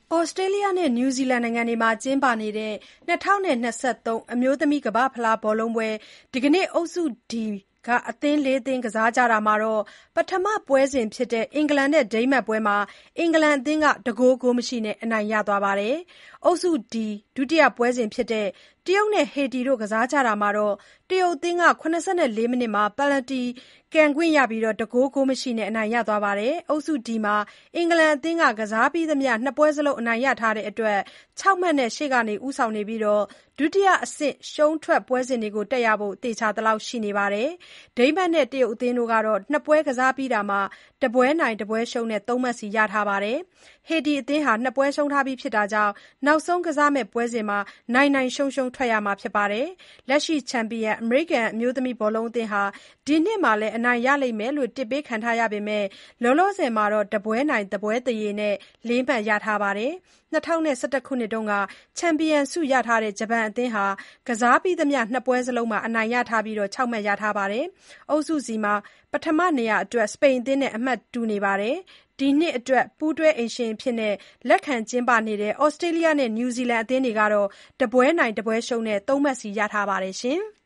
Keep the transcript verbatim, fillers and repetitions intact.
ဩစတြေးလျနဲ့ နယူးဇီလန်နိုင်ငံတွေမှာကျင်းပနေတဲ့ ၂၀၂၃ အမျိုးသမီးကမ္ဘာ့ဖလားဘောလုံးပွဲ ဒီကနေ့ အုပ်စု D အသင်း လေးသင်းကစားကြတာမှာ ပထမပွဲစဉ်ဖြစ်တဲ့ အင်္ဂလန်နဲ့ ဒိန်းမတ်ပွဲမှာ အင်္ဂလန်အသင်းက ၁ ဂိုး ဂိုးမရှိနဲ့ အနိုင်ရသွားပါတယ်။ အုပ်စု D ဒုတိယပွဲစဉ်ဖြစ်တဲ့ တရုတ်နဲ့ ဟေတီတို့ကစားကြတာမှာ တရုတ်အသင်းက ၇၄ မိနစ်မှာ ပယ်နယ်လ်တီကန်ခွင့်ရပြီး ၁ ဂိုး ဂိုးမရှိနဲ့ အနိုင်ရသွားပါတယ်။ အုပ်စု D မှာ အင်္ဂလန်အသင်းက ကစားပြီးသမျှ ၂ ပွဲစလုံး အနိုင်ရထားတဲ့အတွက် ၆ မှတ်နဲ့ ရှေ့ကဦးဆောင်နေပြီး ဒုတိယအဆင့် ရှုံးထွက်ပွဲစဉ်တွေတက်ရဖို့ သေချာသလောက်ရှိနေပါတယ်။ ဒိန်းမတ်နဲ့ တရုတ်အသင်းတို့ကတော့ ၂ ပွဲကစားပြီးတာမှာ တပွဲနိုင် တပွဲရှုံးနဲ့ ၃ မှတ်စီရထားပါတယ်။ ဟေတီအသင်းဟာ ၂ ပွဲရှုံးထားပြီးဖြစ်တာကြောင့် နောက်ဆုံးကစားမယ့်ပွဲစဉ်မှာ နိုင်နိုင်ရှုံးရှုံးထွက်ရမှာဖြစ်ပါတယ်။ လက်ရှိချန်ပီယံ အမေရိကန်အမျိုးသမီးဘောလုံးအသင်းဟာ ဒီနှစ်မှာလည်း အနိုင်ရလိမ့်မယ်လို့ တစ်ပေးခံထားရပေမဲ့ လောလောဆယ်မှာ တပွဲနိုင် တပွဲသရေနဲ့ ၄ မှတ်ရထားပါတယ်။ ၂၀၁၁ ခုနှစ်က ချန်ပီယံဆုရထားတဲ့ ဂျပန်အသင်းဟာ ကစားပြီးသမျှ ၂ ပွဲစလုံးမှာ အနိုင်ရထားပြီး ၆ မှတ်ရထားပါတယ်။ အုပ်စု C မှာ ပထမနေရာအတွက် စပိန်အသင်းနဲ့ အမှတ်တူနေပြီး ဒီနှစ်အတွက် ပူးတွဲအိမ်ရှင်အဖြစ် လက်ခံကျင်းပနေတဲ့ ဩစတြေးလျနဲ့ နယူးဇီလန်အသင်းတို့ကတော့ တပွဲနိုင် တပွဲရှုံးနဲ့ ၃ မှတ်စီရထားပါတယ်။